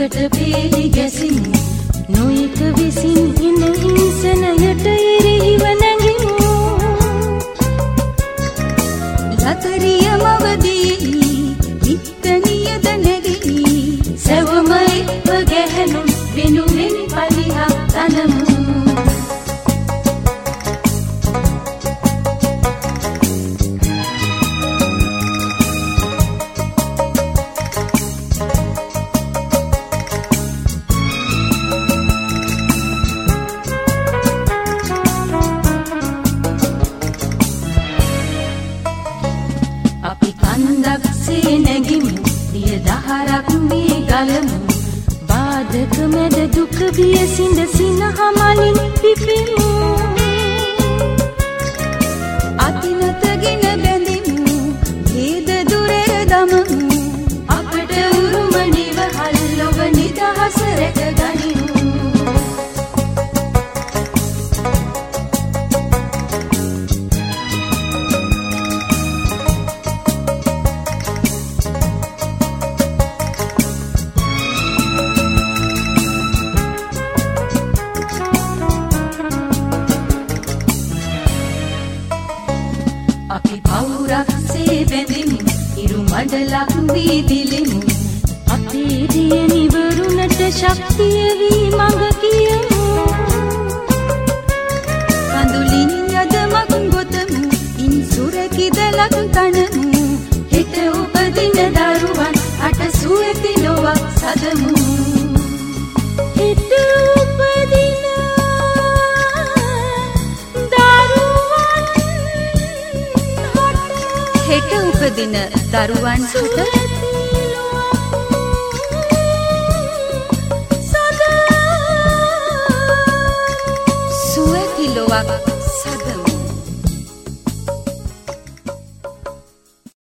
එකට පේලි ගැසිමු නොයෙක විසින් ඉන හිංසනයට එරෙහිව නැගිමු ලතරිය මවදී ඉත්තනියද නැගී සැවමයි වගැහැනු වෙනුවෙන් පලිහක් තනමු කන්දක්සේ නැගිමු දිය දහරක් මේ ගලමු බාධක මැද දුක බිය සිඳ සිනහමලින් පිපෙමු අතිනතගෙන බැඳෙමු හේද දුරෙර දමමු අපට උරුම නිවහල් ලොව නිදහස රැක ගනිමු අපි පවුරක්සේ බැඳෙමු ඉරු මඩලක් වී දිලෙමු අපේ දිය නිවරුණට ශක්තිය වී මඟ කියමු කඳුලින් යදමක් ගොතමු ඉන් සුරකිදලක් තනමු හිත උපදින දරුවන් අට සුවති ලොවක් සදමු හිත උපදින දරුවන් සුත සුවති ලොවක්